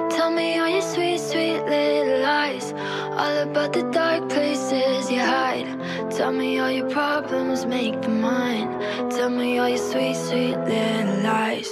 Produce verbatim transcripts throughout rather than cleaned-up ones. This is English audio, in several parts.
Tell me all your sweet, sweet little lies, all about the dark places you hide. Tell me all your problems, make them mine. Tell me all your sweet, sweet little lies.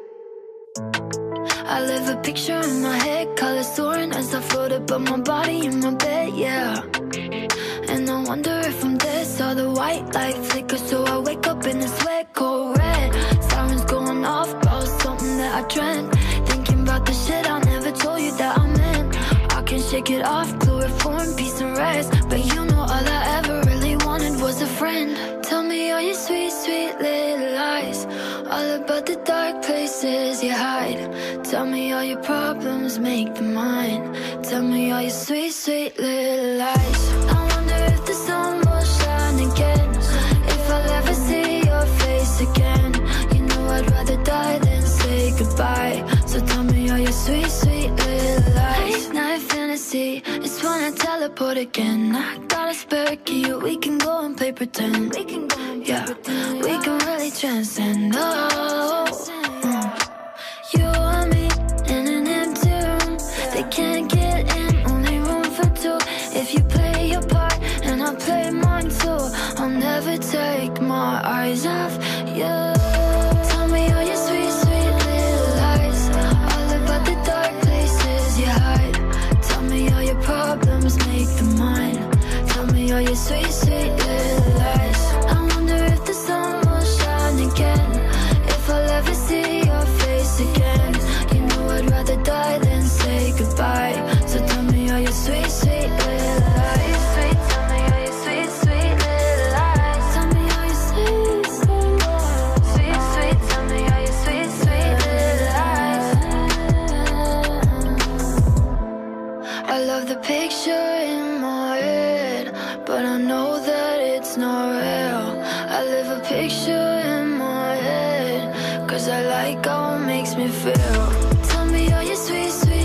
I live a picture in my head, colors soaring as I float above my body in my bed, yeah. And I wonder if I'm dead, saw the white light flicker, so I wake up in a sweat cold red. Sirens going off about something that I dreamt, thinking about the shit I never told you that I meant. I can shake it off, chloroform, peace and rest, but you know all I ever really wanted was a friend. Tell me all your sweet, sweet little lies, all about the dark places you hide. Tell me all your problems, make them mine. Tell me all your sweet, sweet little lies. I wonder if the sun will shine again, if I'll ever see your face again. You know I'd rather die than say goodbye, so tell me all your sweet, sweet little lies. Late night fantasy, it's when I teleport again. I got a spare key, we can go and play pretend. We can go and play yeah, pretend. We can really transcend. Oh, mm. You and me in an empty room, they can't get in, only room for two. If you play your part and I play mine too, I'll never take my eyes off you. Tell me all your sweet, sweet little lies, all about the dark places you hide. Tell me all your problems, make them mine. Tell me all your sweet, sweet little lies. I wonder if the sun will shine again, if I'll ever see your face again. You know I'd rather die than say goodbye, so tell me all your sweet, sweet little lies. Sweet, tell me all your sweet, sweet little lies. Tell me all your sweet, sweet lies. Sweet, sweet, tell me all your sweet, sweet little lies. I love the picture in my head, but I know that it's not real. I live a picture in my head, cause I like how it makes me feel. Tell me all your sweet, sweet